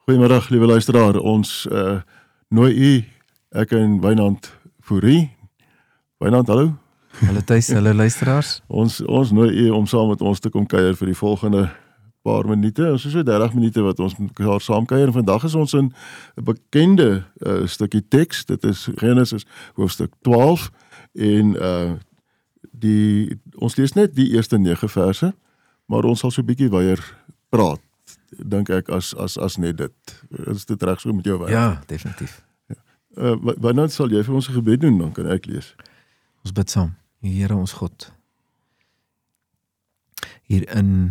Goeiemiddag, liewe luisteraar. Ons nooi u, ek en Wynand Fourie. Wynand, hallo. Hallo Thys, hallo luisteraars. Ons nooi u om saam met ons te kom kuier vir die volgende paar minute. Ons is so 30 minute wat ons met mekaar saam kuier. En vandag is ons in 'n bekende stukkie teks. Dit is Genesis hoofstuk 12 en ons lees net die eerste 9 verse, maar ons sal so 'n bietjie weier praat, dink ek, as net dit. Is dit reg so met jou werk? Ja, definitief. Wanneer sal jy vir ons 'n gebed doen, dan kan ek lees. Ons bid saam. Here ons God, hier in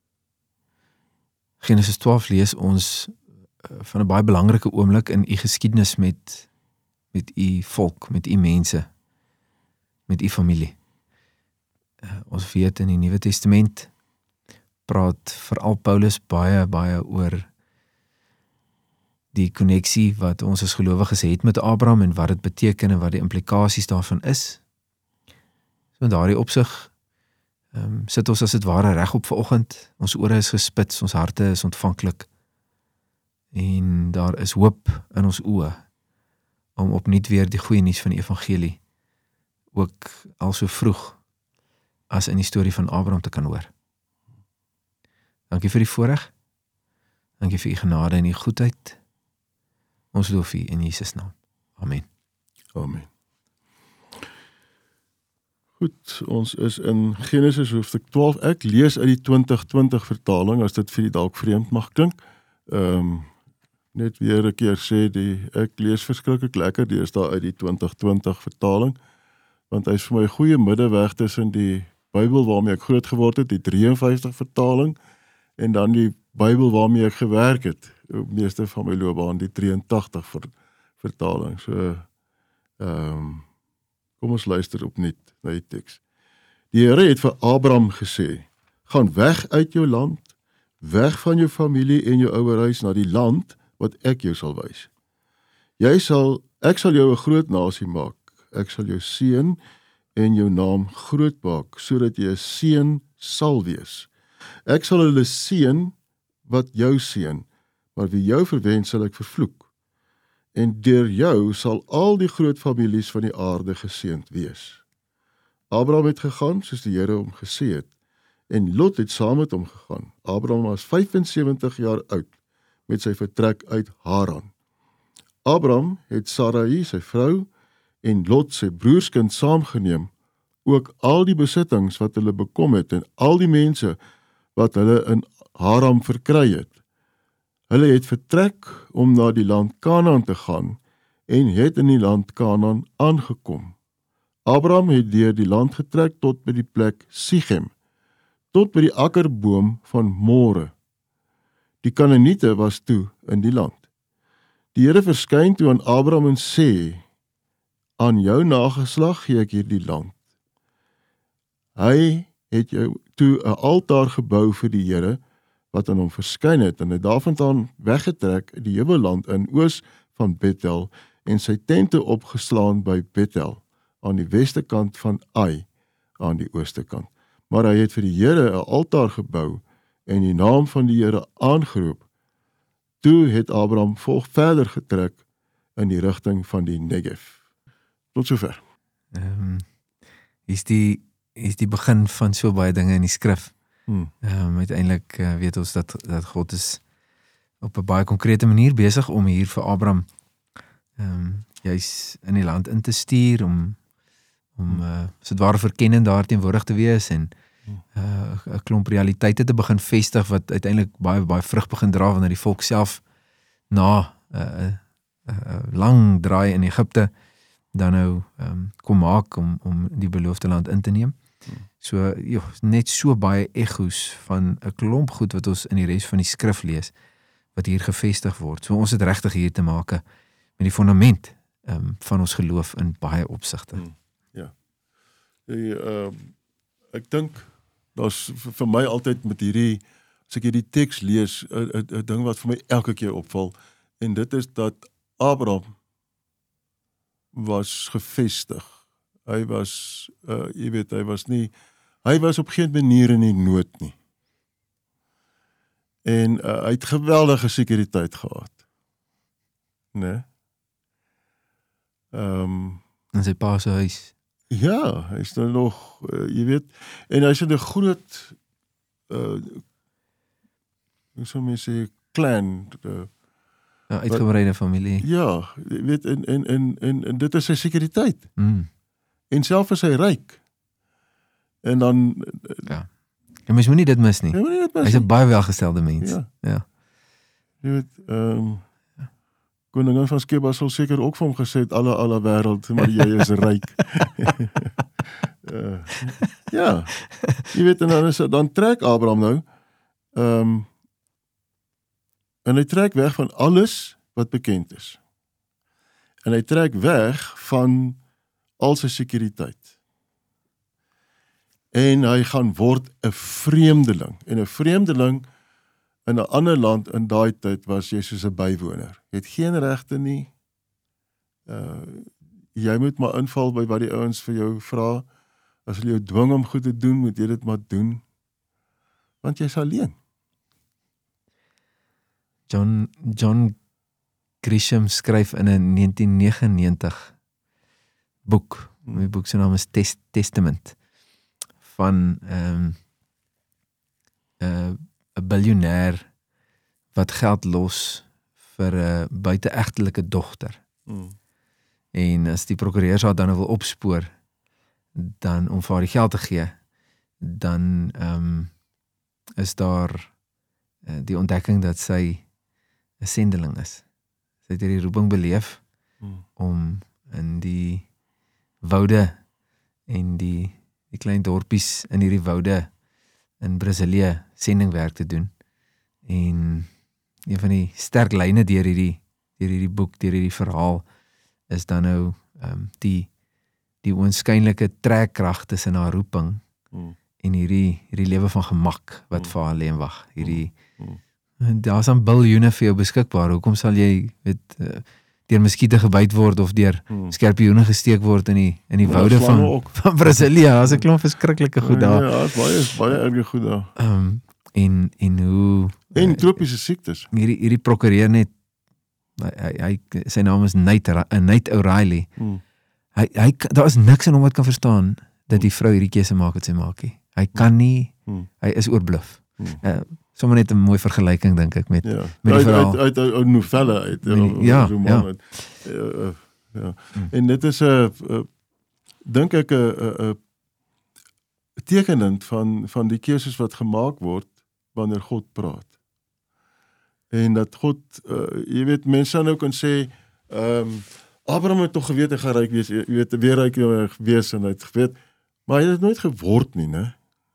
Genesis 12 lees ons van 'n baie belangrike oomblik in u geskiedenis met u volk, met u mense, met u familie. Ons weet in die Nuwe Testament praat veral Paulus baie oor die koneksie wat ons as gelowiges het met Abraham en wat dit beteken en wat die implikasies daarvan is. So in daardie opsig sit ons as dit ware reg op vanoggend. Ons ore is gespits, ons harte is ontvanklik en daar is hoop in ons oë om opnuut weer die goeie nuus van die evangelie ook al so vroeg as in die storie van Abraham te kan hoor. Dankie vir die voorreg. Dankie vir u genade en u goedheid. Ons loof u in Jesus naam. Amen. Amen. Goed, ons is in Genesis hoofstuk 12. Ek lees uit die 2020 vertaling, as dit vir die dalk vreemd mag klink. Net weer 'n keer sê, ek lees verskriklik lekker deesdae uit die 2020 vertaling, want hy is vir my 'n goeie middeweg tussen die Bybel waarmee ek groot geword het, die 53 vertaling, en dan die Bybel waarmee ek gewerk het, op meeste van my loopbaan, die 83 vertaling. So, kom ons luister opnuut na die teks. Die Here het vir Abraham gesê, gaan weg uit jou land, weg van jou familie en jou ouerhuis na die land wat ek jou sal wys. Ek sal jou 'n groot nasie maak. Ek sal jou seën en jou naam groot maak, sodat jy 'n seën sal wees. Ek sal hulle seën wat jou seën, maar wie jou verwen sal ek vervloek. En deur jou sal al die groot families van die aarde geseënd wees. Abraham het gegaan soos die Here hom gesê het, en Lot het saam met hom gegaan. Abraham was 75 jaar oud met sy vertrek uit Haran. Abraham het Sarai, sy vrou, en Lot, sy broerskind, saamgeneem, ook al die besittings wat hulle bekom het en al die mense wat hulle in Haran verkry het. Hulle het vertrek om na die land Kanaan te gaan en het in die land Kanaan aangekom. Abraham het deur die land getrek tot by die plek Sichem, tot by die akkerboom van More. Die Kanaaniete was toe in die land. Die Here verskyn toe aan Abraham en sê, aan jou nageslag gee ek hierdie land. Hy het jou toe 'n altaar gebou vir die Here, wat aan hom verskyn het, en hy daarvandaan weggetrek die Heweland in oos van Bethel, en sy tente opgeslaan by Bethel, aan die weste kant van Ai, aan die ooste kant. Maar hy het vir die Here 'n altaar gebou, en die naam van die Here aangeroep. Toe het Abraham verder getrek in die rigting van die Negev. Tot sover. Is die begin van so baie dinge in die skrif. Uiteindelik weet ons dat God is op 'n baie konkrete manier besig om hier vir Abraham juis in die land in te stuur, om so dit ware verkennend daar teenwoordig te wees en 'n klomp realiteite te begin vestig wat uiteindelik baie vrug begin dra wanneer die volk self na 'n lang draai in Egipte dan nou kom maak om die beloofde land in te neem. So net so baie echo's van 'n klomp goed wat ons in die res van die skrif lees wat hier gevestig word. So ons het regtig hier te maak met die fondament van ons geloof in baie opsigte. Ja. Ek dink daar's vir my altyd met hierdie, as ek hierdie teks lees, 'n ding wat vir my elke keer opval, en dit is dat Abraham was gevestig. Hy was, hy was op geen manier in die nood nie. En hy het geweldige sekuriteit gehad. Nee? In sy pa se huis. Ja, hy is nou nog, jy weet, en hy is in 'n groot, hoe sou mens sê, clan, Uitgebreide familie. ja, jy weet, en dit is sy sekuriteit. Mm. En self is hy ryk. En dan, En mens moet nie dit mis nie. jy moet nie dit mis Hy's 'n baie welgestelde mens. Ja. Ja. Jy weet, koningin van Skeba sal seker ook vir hom gesê het, alle wêreld, maar jy is ryk. Ja, jy weet, en dan trek Abraham nou, en hy trek weg van alles wat bekend is. En hy trek weg van al sy sekuriteit. En hy gaan word 'n vreemdeling. En 'n vreemdeling in 'n ander land in daai tyd was jy soos 'n bywoner. Jy het geen regte nie. Jy moet maar inval by wat die ouens vir jou vra. As hulle jou dwing om goed te doen, moet jy dit maar doen. Want jy's alleen. John Grisham skryf in 'n 1999 boek. Die boek se naam is Testament, van 'n biljoenêr wat geld los vir 'n buiteegtelike dogter. En as die prokureur haar dan wil opspoor, dan om vir haar die geld te gee, dan is daar die ontdekking dat sy 'n sendeling is. Sy het hierdie roeping beleef om in die woude en die klein dorpies in hierdie woude in Brasilië sendingwerk te doen. En een van die sterk lyne deur hierdie boek, deur hierdie verhaal, is dan nou die oënskynlike trekkrag tussen haar roeping en hierdie lewe van gemak wat vir haar lê en wag. Daar's dan biljoene vir jou beskikbaar. Hoekom sal jy deur muskiete gebyt word of deur skorpioene gesteek word in die woude van Brasilië? Daar's 'n klomp verskriklike goed daar. Ja, baie erge goed daar. En hoe en tropiese siektes. Hierdie prokureur net, sy naam is Nate O'Reilly. Daar is niks in hom wat kan verstaan dat die vrou hierdie keuse maak wat sy maak nie. Hy kan nie, hy is oorbluf. Sommer net 'n mooi vergelyking dink ek met die verhaal. Uit 'n novelle uit, 'n roman uit. En dit is dink ek 'n tekenend van die keuses wat gemaak word wanneer God praat. En dat God, jy weet, mense nou kan sê, Abraham het tog geweet hy gaan ryk wees, jy weet, weer ryk wees en hy het geweet, maar hy het dit nooit geword nie, né?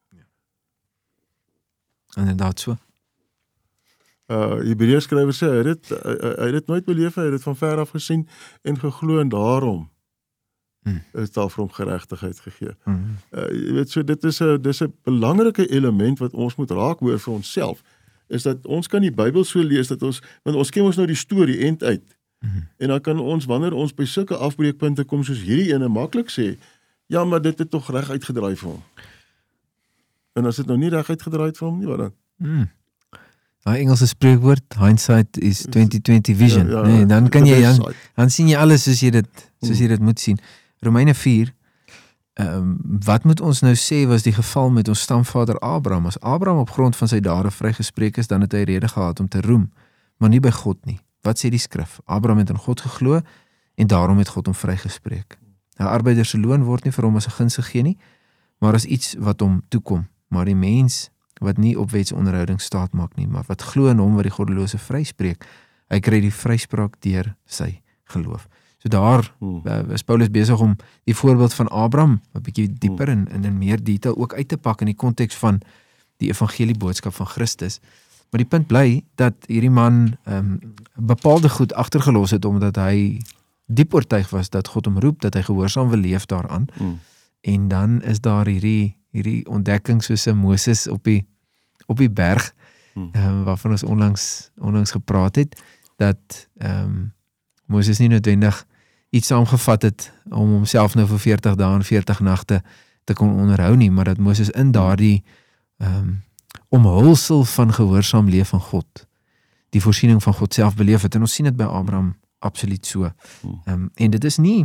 Inderdaad so. Hebreërs skrywer sê, hy het dit nooit beleef, hy het dit van ver af gesien en geglo, en daarom is daar vir hom geregtigheid gegee. Jy weet, so dis 'n belangrike element wat ons moet raak hoor vir onsself, is dat ons kan die Bybel so lees, dat want ons ken ons nou die storie end uit, en dan kan ons, wanneer ons by sulke afbreekpunte kom soos hierdie ene, maklik sê, ja, maar dit het tog reg uitgedraai vir hom. En as dit nou nie reg uitgedraai het vir hom nie, wat dan? Daai Engelse spreekwoord, hindsight is 20/20 vision. Nee, dan kan jy dan sien jy alles soos jy dit moet sien. Romeine 4, wat moet ons nou sê was die geval met ons stamvader Abraham? As Abraham op grond van sy dade vrygespreek is, dan het hy rede gehad om te roem, maar nie by God nie. Wat sê die skrif? Abraham het in God geglo en daarom het God hom vrygespreek. 'n Arbeider se loon word nie vir hom as 'n guns gegee nie, maar as iets wat hom toekom. Maar die mens wat nie op wetsonderhouding staat maak nie, maar wat glo in hom wat die goddelose vryspreek, hy kry die vryspraak deur sy geloof. So daar is Paulus besig om die voorbeeld van Abraham 'n bietjie dieper en in meer detail ook uit te pak in die konteks van die evangelieboodskap van Christus. Maar die punt bly dat hierdie man bepaalde goed agtergelos het, omdat hy diep oortuig was dat God hom roep, dat hy gehoorsaam wil leef daaraan. En dan is daar hierdie ontdekking soos 'n Moses op die berg, waarvan ons onlangs gepraat het, dat Moses nie noodwendig iets saamgevat het om homself nou vir 40 dae en 40 nagte te kon onderhou nie, maar dat Moses in daardie omhulsel van gehoorsaam leef aan God, die voorsiening van God self beleef het, en ons sien dit by Abraham absoluut so. En dit is nie,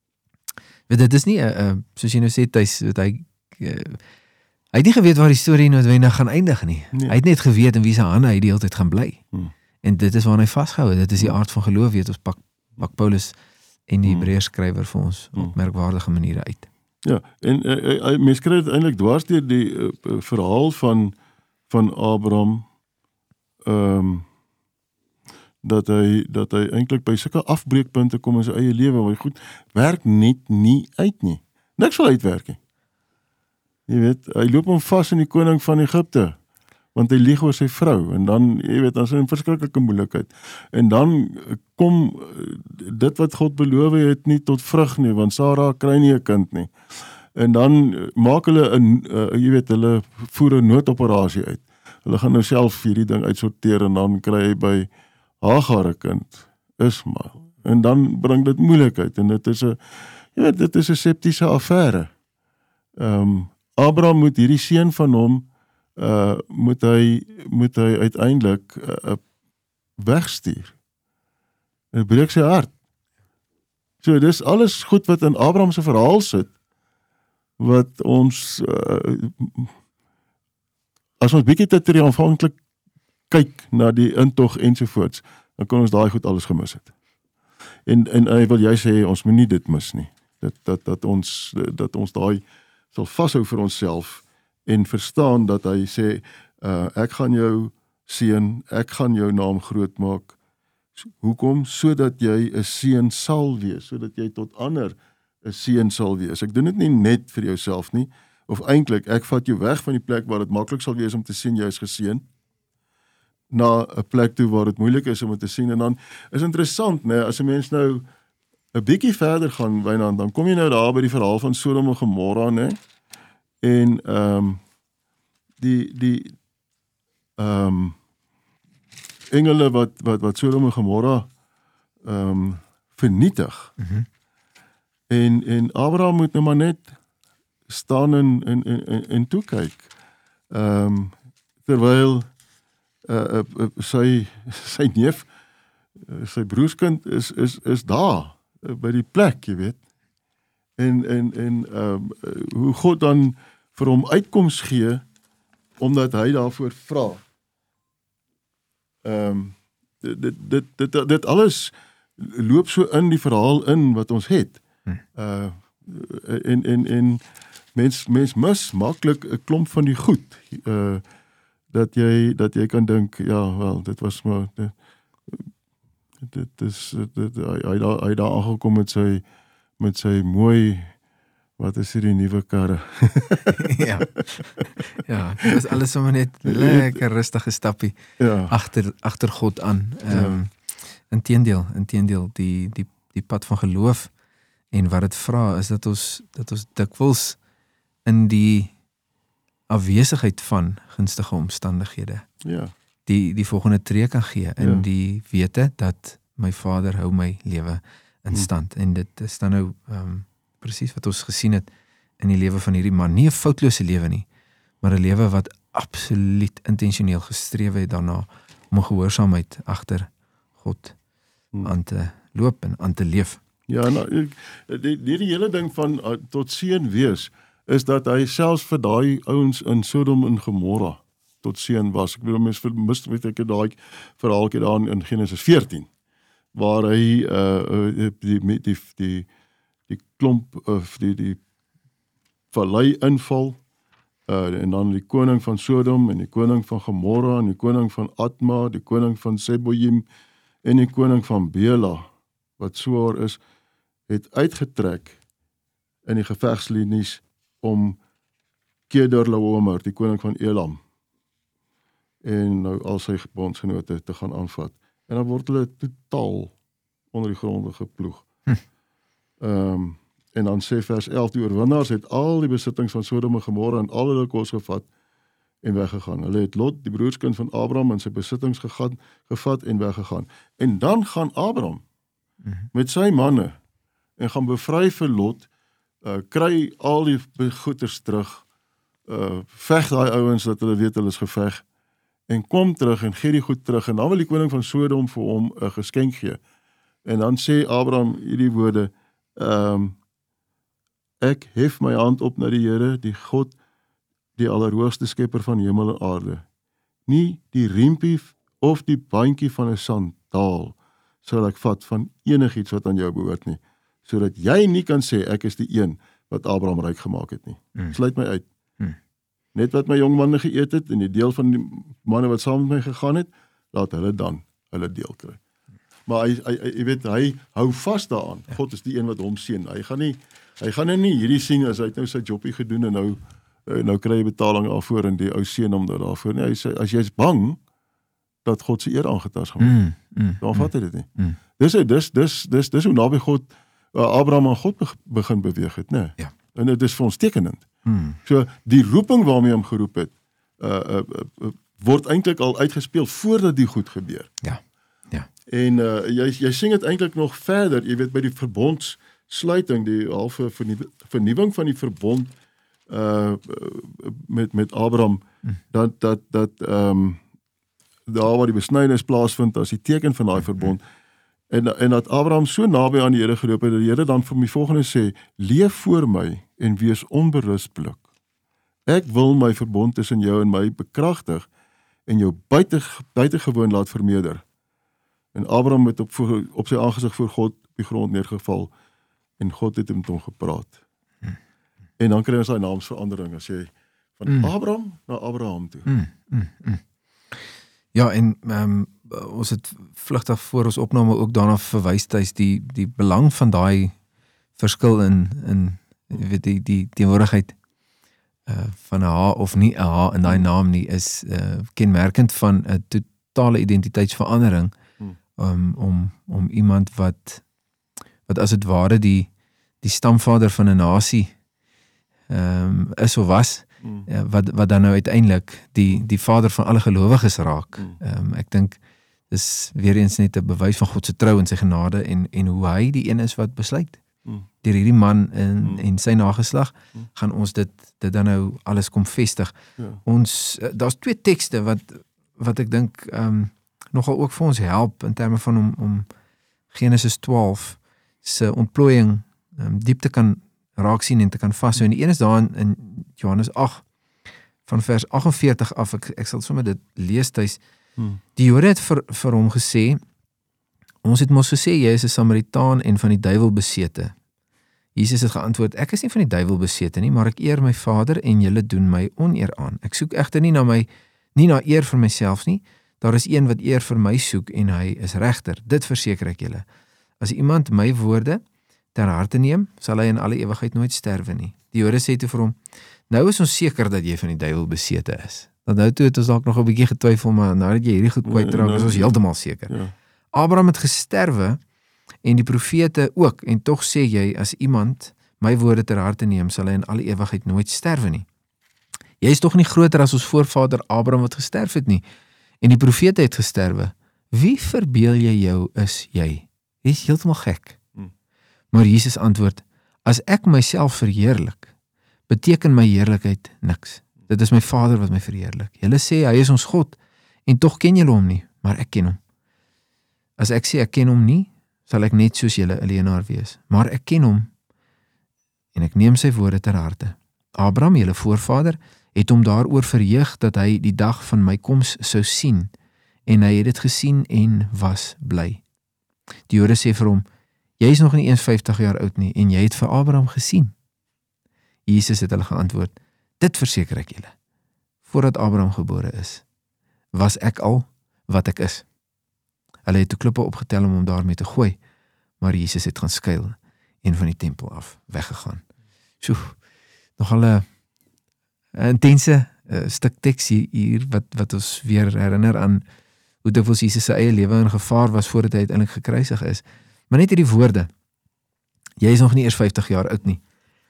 soos jy nou sê, hy het nie geweet waar die storie noodwendig gaan eindig nie. Nee. Hy het net geweet in wie se hande hy die hele tyd gaan bly. En dit is waarna hy vasgehou het. Dit is die aard van geloof, weet ons, pak Paulus en die Hebreërs skrywer vir ons op merkwaardige maniere uit. Ja, en mens kry dit eintlik dwars deur die verhaal van Abraham, dat hy eintlik by sulke afbreekpunte kom in sy eie lewe, waar goed, werk net nie uit nie. Niks wil uitwerk nie. Jy weet, hy loop hom vas in die koning van Egipte, want hy lieg oor sy vrou, en dan, jy weet, dan is hy 'n verskriklike moeilikheid. En dan kom dit wat God beloof het nie tot vrug nie, want Sarah kry nie 'n kind nie. En dan maak hulle hulle voer 'n noodoperasie uit. Hulle gaan nou self hierdie ding uitsorteer, en dan kry hy by Hagar 'n kind, Ismael. En dan bring dit moeilikheid, en dit is 'n septiese affære. Abraham moet hierdie seun van hom moet hy uiteindelik wegstuur. Dit breek sy hart. So dis alles goed wat in Abraham se verhaal sit, wat ons as ons bietjie te triomfantlik kyk na die intog ensovoorts, dan kan ons daai goed alles gemis het. En wil jy sê, ons moet nie dit mis nie. Dat ons daai sal vashou vir onsself, en verstaan dat hy sê, ek gaan jou seën, ek gaan jou naam groot maak. Hoekom? Sodat jy 'n seën sal wees, sodat jy tot ander 'n seën sal wees. Ek doen dit nie net vir jouself nie, of eintlik, ek vat jou weg van die plek waar dit maklik sal wees om te sien jy is geseën, na 'n plek toe waar dit moeilik is om te sien. En dan is interessant, né, as 'n mens nou 'n bietjie verder gaan, Wynand, dan kom jy nou daar by die verhaal van Sodom en Gomorra, né? En die engele wat Sodom en Gomorra vernietig. En Abraham moet nou maar net staan en toekyk. Terwyl sy neef, sy broerskind is daar by die plek, jy weet. En hoe God dan vir hom uitkoms gee, omdat hy daarvoor vra. Dit alles loop so in die verhaal in wat ons het. En mens mis maklik 'n klomp van die goed, dat jy kan dink, ja, wel, dit was maar hy daar aangekom met sy mooi, wat is hier die nuwe karre? ja, dit was alles sommer net lekker rustige stappie agter God aan. Inteendeel, die pad van geloof en wat dit vra is dat ons dikwels in die afwesigheid van gunstige omstandighede die volgende tree kan gee in die wete dat my Vader hou my lewe in stand. En dit is dan nou presies wat ons gesien het in die lewe van hierdie man. Nie 'n foutlose lewe nie, maar 'n lewe wat absoluut intentioneel gestreef het daarna om 'n gehoorsaamheid agter God aan te loop en aan te leef. Ja, nou, die hele ding van tot seën wees, is dat hy selfs vir daai ouens in Sodom en Gomorra tot seën was. Ek bedoel, mens vermis, weet ek, daai verhaaltjie daar in Genesis 14, waar hy die klomp of die vallei inval, en dan die koning van Sodom en die koning van Gomorra en die koning van Adma, die koning van Seboim en die koning van Bela, wat swaar is, het uitgetrek in die gevegslinies om Kedorlaomer, die koning van Elam, en nou al sy bondsgenote te gaan aanvat. En dan word hulle totaal onder die gronde geploeg. En dan sê vers 11, die oorwinnaars het al die besittings van Sodom en Gomorra en al hulle kos gevat en weggegaan. Hulle het Lot, die broerskind van Abraham, en sy besittings gevat en weggegaan. En dan gaan Abraham met sy manne en gaan bevry vir Lot, kry al die goeders terug, veg daai ouens dat hulle weet hulle is geveg, en kom terug en gee die goed terug, en dan wil die koning van Sodom vir hom 'n geskenk gee. En dan sê Abraham hierdie woorde, ek hef my hand op na die Here, die God, die allerhoogste skepper van hemel en aarde. Nie die riempie of die bandjie van 'n sandaal sal ek vat van enigiets wat aan jou behoort nie, sodat jy nie kan sê ek is die een wat Abraham ryk gemaak het nie. Sluit my uit. Net wat my jong manne geëet het en die deel van die manne wat saam met my gegaan het, laat hulle dan hulle deel kry. Maar jy weet, hy hou vas daaraan. God is die een wat hom seën. Hy gaan nie hierdie sien as hy het nou sy jobbie gedoen en nou kry hy betaling daarvoor en die ou seën hom daarvoor. Nee, hy sê as jy's bang dat God se eer aangetast gaan word, dan vat hy dit nie. Dis hoe naby God Abraham aan God begin beweeg het, né? Ja. En dit is vir ons tekenend. So die roeping waarmee hom geroep het, word eintlik al uitgespeel voordat die goed gebeur. Ja. En jy sing dit eintlik nog verder, jy weet by die verbondssluiting, die halfe vernuwing van die verbond met Abraham, dat daar waar die besnydenis plaasvind as die teken van daai verbond, en dat Abraham so naby aan die Here geloop het, dat die Here dan vir my volgende sê, leef voor my en wees onberispelik. Ek wil my verbond tussen jou en my bekragtig en jou buitengewoon laat vermeerder. En Abraham het op sy aangesig voor God op die grond neergeval en God het met hom gepraat. En dan kry ons daai naamsverandering as jy van Abraham na Abraham toe. Ja, en ons het vlugtig voor ons opname ook daarna verwys tuis die belang van daai verskil in weet die teenwoordigheid van 'n H of nie 'n H in daai naam nie is kenmerkend van 'n totale identiteitsverandering om iemand wat as het ware die stamvader van 'n nasie is of was, wat dan nou uiteindelik die vader van alle gelowiges raak. Ek dink dis weer eens net 'n bewys van God se trou en sy genade en hoe hy die een is wat besluit. Deur hierdie man en sy nageslag gaan ons dit dan nou alles kom vestig. Ons daar's 2 tekste wat ek dink nogal ook vir ons help in terme van om Genesis 12 se ontplooiing diep te kan raak sien en te kan vashou. En die een is daar in Johannes 8 van vers 48 af. Ek sal sommer dit lees tuis. Die Jode het vir hom gesê, ons het mos gesê jy is 'n Samaritaan en van die duiwel besete. Jesus het geantwoord, ek is nie van die duiwel besete nie, maar ek eer my Vader en julle doen my oneer aan. Ek soek egter nie na eer vir myself nie. Daar is een wat eer vir my soek en hy is regter. Dit verseker ek julle. As iemand my woorde ter harte neem, sal hy in alle ewigheid nooit sterwe nie. Die Jode sê toe vir hom, nou is ons seker dat jy van die duiwel besete is. Dat nou toe het ons dalk nog 'n bietjie getwyfel, maar nou dat jy hierdie goed kwytraak, is ons heeltemal seker. Ja. Abraham het gesterwe en die profete ook, en tog sê jy, as iemand my woorde ter harte neem, sal hy in alle ewigheid nooit sterwe nie. Jy is tog nie groter as ons voorvader Abraham wat gesterf het nie, en die profete het gesterwe. Wie verbeel jy jou is jy? Jy is heeltemal gek. Maar Jesus antwoord, as ek myself verheerlik, beteken my heerlikheid niks. Dit is my Vader wat my verheerlik. Julle sê, hy is ons God, en tog ken julle hom nie, maar ek ken hom. As ek sê, ek ken hom nie, sal ek net soos julle 'n leienaar wees. Maar ek ken hom, en ek neem sy woorde ter harte. Abraham, julle voorvader, het hom daaroor verheug dat hy die dag van my koms sou sien, en hy het dit gesien en was bly. Die Jode sê vir hom, jy is nog nie eens 50 jaar oud nie, en jy het vir Abraham gesien. Jesus het hulle geantwoord, dit verseker ek julle, voordat Abraham gebore is, was ek al wat ek is. Hulle het toe klippe opgetel om hom daarmee te gooi, maar Jesus het gaan skuil en van die tempel af weggegaan. So, nogal 'n intense stuk teks hier wat ons weer herinner aan hoe dikwels Jesus se eie lewe in gevaar was voordat hy uiteindelik gekruisig is. Maar net hierdie woorde, jy is nog nie eers 50 jaar oud nie,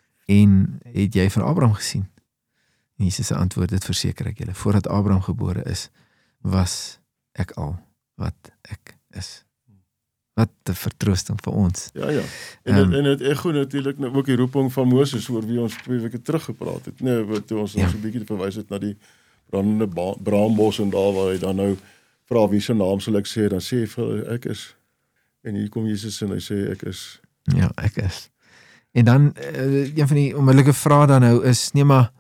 en het jy van Abraham gesien? En Jesus se antwoord, dit verseker ek julle, voordat Abraham gebore is, was ek al wat ek is. Wat 'n vertroosting vir ons. Ja. En het echo natuurlik nou ook die roeping van Moses oor wie ons 2 weke terug gepraat het. Nee, wat ons ons 'n bietjie verwys het na die brandende braambos en daar waar hy dan nou vra wie se naam sal ek sê, dan sê hy vir ek is. En hier kom Jesus en hy sê ek is. Ja, ek is. En dan een van die onmiddellike vrae dan nou is nee maar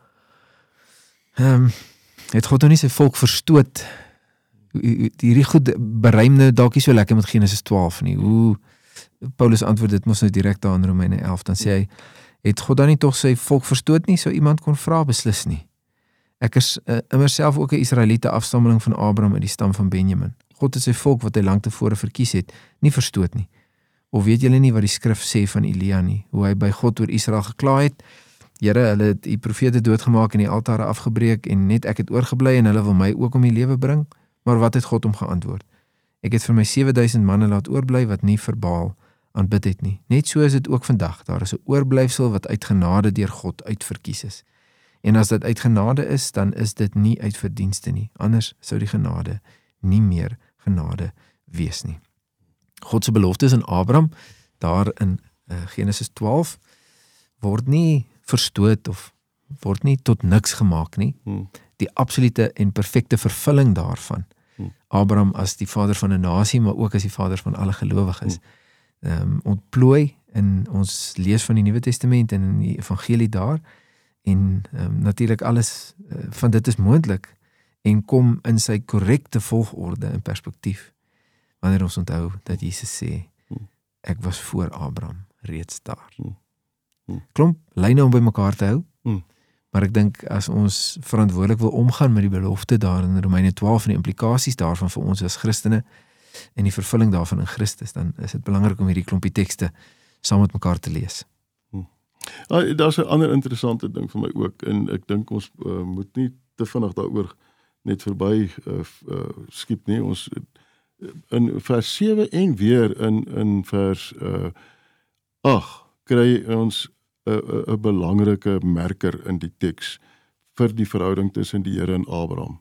het God nou nie sy volk verstoot? Hierdie goed beruim nou dalk nie so lekker met Genesis 12 nie. Hoe Paulus antwoord dit mos nou direk daar in Romeine 11, dan sê hy, het God dan nie tog sy volk verstoot nie? Sou iemand kon vra, beslis nie. Ek is immer self ook 'n Israeliete afstammeling van Abraham uit die stam van Benjamin. God het sy volk wat hy lank tevore verkies het, nie verstoot nie. Of weet julle nie wat die skrif sê van Elia nie, hoe hy by God oor Israel gekla het? Here, hulle het die profete doodgemaak en die altare afgebreek en net ek het oorgebly en hulle wil my ook om die lewe bring? Maar wat het God hom geantwoord? Ek het vir my 7000 manne laat oorbly wat nie vir Baal aanbid het nie. Net so is dit ook vandag. Daar is 'n oorblyfsel wat uit genade deur God uitverkies is. En as dit uit genade is, dan is dit nie uit verdienste nie. Anders sou die genade nie meer genade wees nie. God se beloftes aan Abraham, daar in Genesis 12, word nie verstoot of word nie tot niks gemaak nie. Die absolute en perfekte vervulling daarvan. Abraham as die vader van 'n nasie, maar ook as die vader van alle gelowiges. Ontplooi in ons lees van die Nuwe Testament en in die evangelie daar, en natuurlik alles van dit is moontlik en kom in sy korrekte volgorde en perspektief wanneer ons onthou dat Jesus sê ek was voor Abraham reeds daar. Klomp lyne om by mekaar te hou, maar ek dink as ons verantwoordelik wil omgaan met die belofte daar in Romeine 12 en die implikasies daarvan vir ons as Christene en die vervulling daarvan in Christus, dan is dit belangrik om hierdie klompie tekste saam met mekaar te lees. Daar's 'n ander interessante ding vir my ook, en ek dink ons moet nie te vinnig daaroor net verby skiep nie. Ons in vers 7 en weer in vers 8 kry ons 'n belangrike merker in die teks vir die verhouding tussen die Here en Abraham.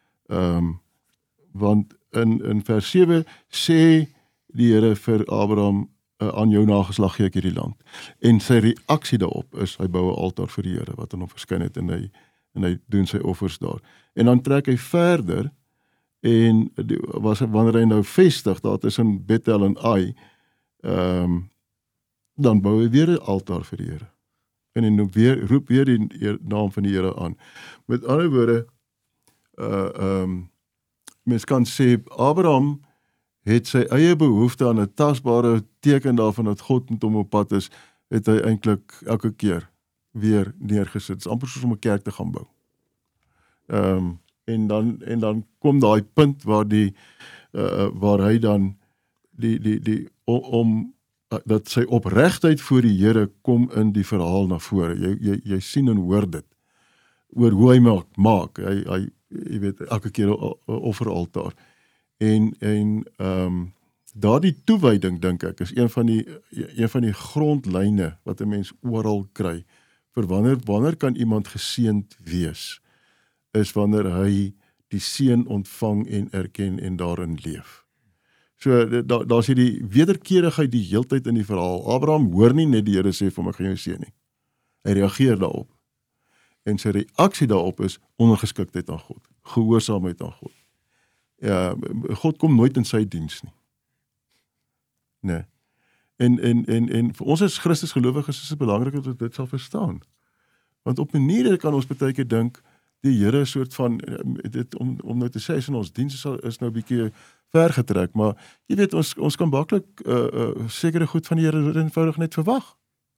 Want in vers 7 sê die Here vir Abraham, aan jou nageslag gee ek hierdie land. En sy reaksie daarop is, hy bou 'n altaar vir die Here, wat aan hom verskyn het, en hy doen sy offers daar. En dan trek hy verder, en wanneer hy nou vestig, daar tussen Bethel en Ai, dan bou hy weer 'n altaar vir die Here. En hy roep weer die naam van die Here aan. Met ander woorde, mens kan sê, Abraham het sy eie behoefte aan 'n tasbare teken daarvan dat God met hom op pad is, het hy eintlik elke keer weer neergesit. Dit is amper soos om 'n kerk te gaan bou. En dan kom daai punt waar hy dan dat sy opregtheid voor die Here kom in die verhaal na vore. Jy sien en hoor dit oor hoe hy maak. Hy jy weet, elke keer 'n offeraltaar. En daardie toewyding, dink ek, is een van die grondlyne wat 'n mens oral kry vir wanneer kan iemand geseënd wees, is wanneer hy die seën ontvang en erken en daarin leef. So daar's hierdie wederkerigheid die heeltyd in die verhaal. Abraham hoor nie net die Here sê vir hom ek gaan jou seën nie. Hy reageer daarop. En sy reaksie daarop is ondergeskiktheid aan God, gehoorsaamheid aan God. Ja, God kom nooit in sy diens nie. Nee. En vir ons as Christus gelowiges is dit belangrik dat ons dit sal verstaan. Want op maniere kan ons baie keer dink die Here is soort van dit om nou te sê in ons diens is nou 'n bietjie ver getrek, maar jy weet ons kan maklik sekere goed van die Here eenvoudig net verwag.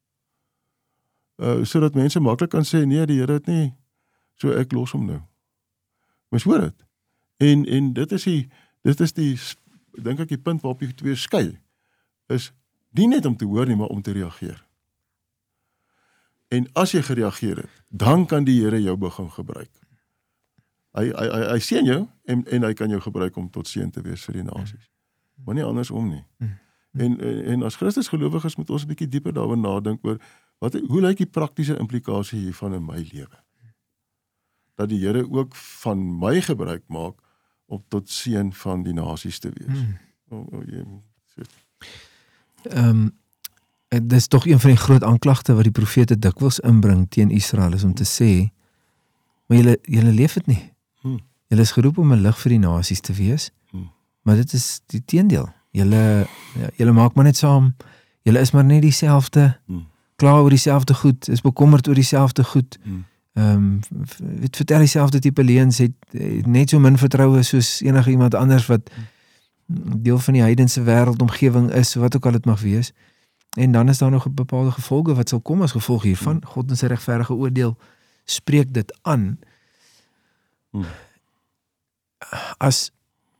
Sodat mense maklik kan sê nee, die Here het nie, so ek los hom nou. Mens hoor dit. En dit is die dink ek die punt waarop die twee skei, is nie net om te hoor nie, maar om te reageer. En as jy gereageer het, dan kan die Here jou begin gebruik. Hy seën jou, en hy kan jou gebruik om tot seën te wees vir die nasies. Maar nie andersom nie. En as Christus gelowiges moet ons 'n bietjie dieper daaroor nadink oor, hoe lyk die praktiese implikasie hiervan in my lewe? Dat die Here ook van my gebruik maak om tot seën van die nasies te wees. Dit is tog een van die groot aanklagte wat die profete dikwels inbring teen Israel, is om te sê, maar julle leef dit nie. Julle is geroep om 'n lig vir die nasies te wees, maar dit is die teendeel. Julle maak maar net saam, julle is maar net dieselfde, klaar oor dieselfde goed, is bekommerd oor dieselfde goed, vertel dieselfde tipe leuns, het net so min vertroue soos enige iemand anders wat deel van die heidense wêreld omgewing is, wat ook al dit mag wees. En dan is daar nog 'n bepaalde gevolge wat sal kom as gevolg hiervan. God in sy regverdige oordeel spreek dit aan. As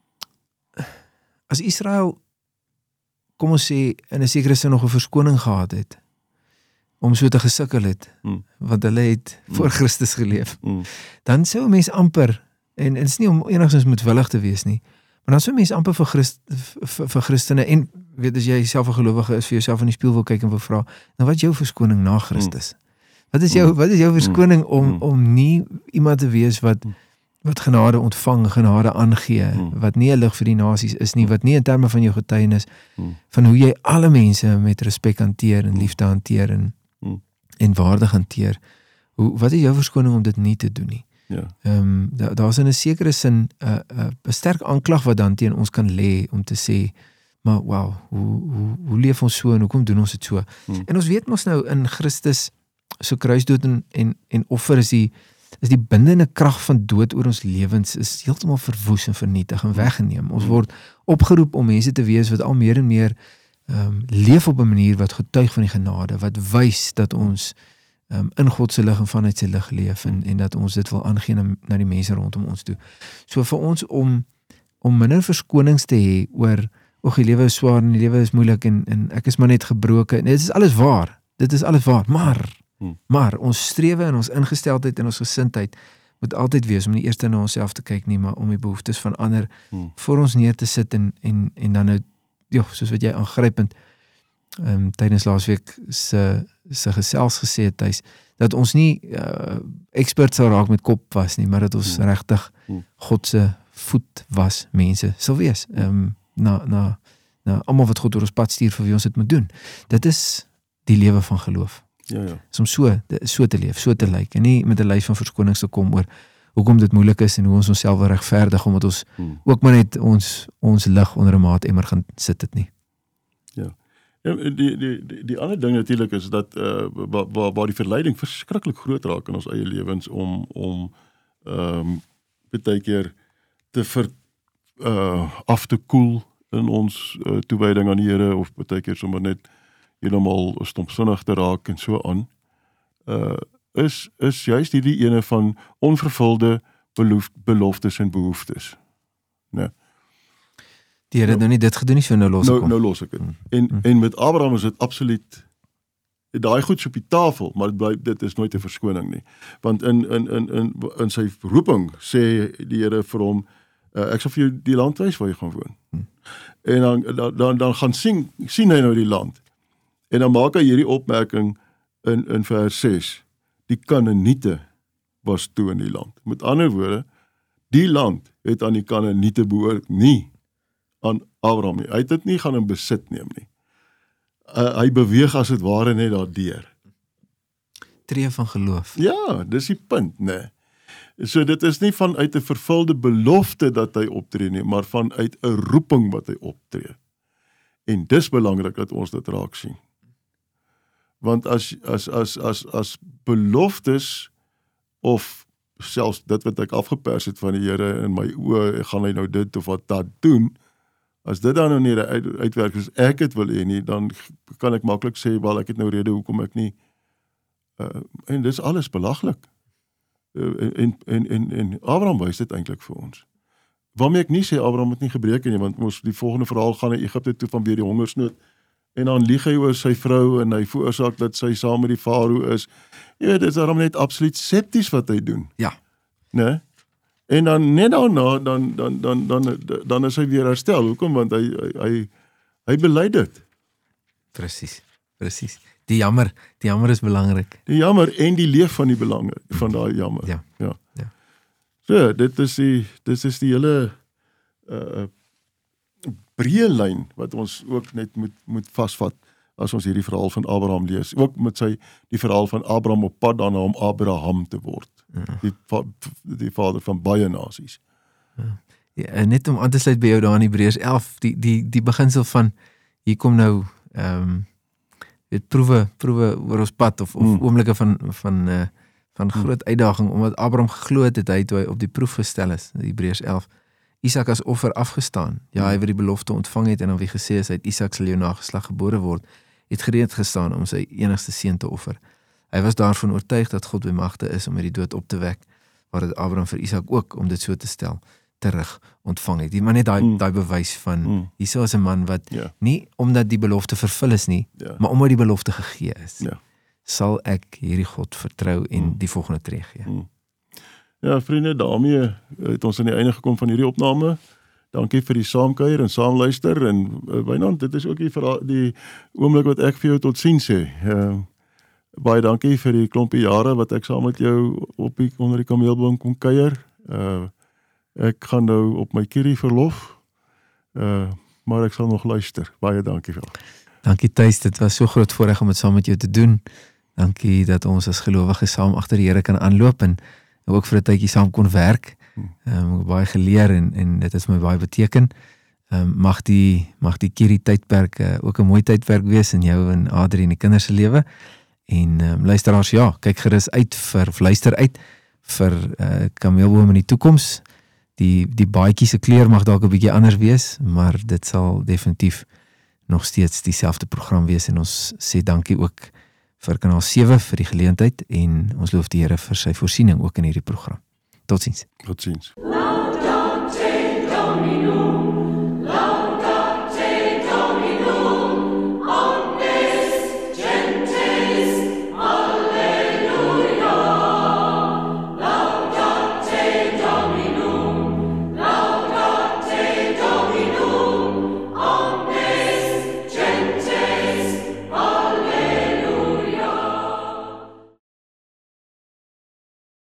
Israel, kom ons sê, in 'n sekere sin nog 'n verskoning gehad het, om so te gesukkel het, want hulle het voor Christus geleef, dan sou 'n mens amper, en het is nie om enigstens moedwillig te wees nie, maar dan sou 'n mens amper vir Christene, en weet, as jy self 'n gelowige is, vir jouself in die spieël wil kyk en wil vra, nou wat is jou verskoning na Christus? Wat is jou verskoning om nie iemand te wees wat genade ontvang, genade aangee, wat nie 'n lig vir die nasies is nie, wat nie in terme van jou getuienis, van hoe jy alle mense met respek hanteer en liefde hanteer en waardig hanteer. Wat is jou verskoning om dit nie te doen nie? Daar is in 'n sekere sin 'n sterk aanklag wat dan teen ons kan lê om te sê, maar wow, hoe leef ons so en hoekom doen ons dit so? En ons weet mos nou in Christus so kruisdood en offer is die bindende krag van dood oor ons lewens is heeltemal verwoes en vernietig en weggeneem. Ons word opgeroep om mense te wees wat al meer en meer leef op 'n manier wat getuig van die genade, wat wys dat ons in God se lig en vanuit sy lig leef en dat ons dit wil aangee na die mense rondom ons toe. So vir ons om minder verskonings te hê oor, die lewe is swaar en die lewe is moeilik en ek is maar net gebroken. Dit is alles waar. Maar ons strewe en ons ingesteldheid en ons gesindheid moet altyd wees om nie eers na onsself te kyk nie, maar om die behoeftes van ander voor ons neer te sit en dan nou, soos wat jy aangrypend tydens laasweek se gesels gesê het, Thys, dat ons nie expert sal raak met kop was nie, maar dat ons regtig God se voet was mense sal wees, na almal wat God oor ons pad stuur vir wie ons dit moet doen. Dit is die lewe van geloof. Is om so te leef, so te lyk, en nie met 'n lys van verskonings te kom oor hoekom dit moeilik is en hoe ons onsself wil regverdig, omdat ons ook maar net ons lig onder 'n maatemmer gaan sit dit nie. Die ander ding natuurlik is dat waar die verleiding verskriklik groot raak in ons eie lewens om baie keer af te koel in ons toewyding aan die Here, of baie keer sommer net heeltemal stompsinnig te raak en so aan, is juist die ene van onvervulde beloftes en behoeftes. Nee. Die Here het nou nie dit gedoen nie, so nou los ek hom. Nou los ek dit. En met Abraham is dit absoluut daai goed op die tafel, maar dit is nooit 'n verskoning nie. Want in sy roeping sê die Here vir hom, ek sal vir jou die land wys waar jy gaan woon. En dan gaan sien hy nou die land. En dan maak hy hierdie opmerking in vers 6. Die Kanaaniete was toe in die land. Met ander woorde, die land het aan die Kanaaniete behoort, nie aan Abraham nie. Hy het dit nie gaan in besit neem nie. Hy beweeg as dit ware net daardeur. Tree van geloof. Ja, dis die punt, nee. So dit is nie vanuit 'n vervulde belofte dat hy optree nie, maar vanuit 'n roeping wat hy optree. En dis belangrik dat ons dit raak sien. Want as beloftes, of selfs dit wat ek afgepers het van die Here in my oë, gaan hy nou dit of wat dat doen, as dit dan nou nie uitwerk soos ek dit wil hê nie, dan kan ek maklik sê, wel, ek het nou rede hoekom ek nie, en dis alles belaglik. En Abraham wys dit eintlik vir ons. Waarmee ek nie sê Abraham het nie gebreke nie, want ons die volgende verhaal gaan na Egipte toe vanweer die hongersnood, en dan lieg hy oor sy vrou, en hy veroorsaak dat sy saam met die farao is. Jy weet, dit is daarom net absoluut septies wat hy doen. Ja. Nee? En dan net daarna, dan is hy weer herstel. Hoekom? Want hy bely dit. Presies. Die jammer is belangrik. Die jammer en die leef van die belange, van daai jammer. Ja. So, dit is die hele breë lyn wat ons ook net moet vasvat as ons hierdie verhaal van Abraham lees. Ook met die verhaal van Abraham op pad daarna om Abraham te word. Die vader van baie nasies. Ja, net om aan te sluit by jou daar in Hebreërs 11, die beginsel van, hier kom nou, proewe oor ons pad, of oomblikke van groot uitdaging, omdat Abraham geglo het hy toe hy op die proef gestel is, Hebreërs 11, Isak as offer afgestaan, ja, hy wat die belofte ontvang het, en aan wie gesê is, uit Isak sal jou nageslag gebore word, het gereed gestaan om sy enigste seun te offer. Hy was daarvan oortuig dat God by magte is om uit die dood op te wek, waar het Abraham vir Isak ook, om dit so te stel, terug ontvang het. Maar net daai bewys van, hierso is 'n man wat, nie omdat die belofte vervul is nie, maar omdat die belofte gegee is, sal ek hierdie God vertrou en die volgende tree gee. Ja, vriende, daarmee het ons aan die einde gekom van hierdie opname. Dankie vir die saamkuier en saamluister, en Wynand, dit is ook die oomblik wat ek vir jou tot sien sê. Baie dankie vir die klompie jare wat ek saam met jou onder die kameelboom kon kuier. Ek gaan nou op my kierie verlof, maar ek sal nog luister. Baie dankie vir. Dankie Thys, dit was so groot voorreg om dit saam met jou te doen. Dankie dat ons as gelowiges saam agter die Here kan aanloop, en ook vir 'n tydjie saam kon werk. Baie geleer, en dit is my baie beteken. Mag die kierie tydperk ook 'n mooi tydperk wees in jou en Adrie en die kinders se lewe. En luisteraars, ja, kyk gerus uit luister uit vir kameelboom in die toekoms. Die baadjie se kleur mag dalk 'n bietjie anders wees, maar dit sal definitief nog steeds dieselfde program wees, en ons sê dankie ook vir kanaal 7 vir die geleentheid, en ons loof die Here vir sy voorsiening ook in hierdie program. Totsiens. Totsiens.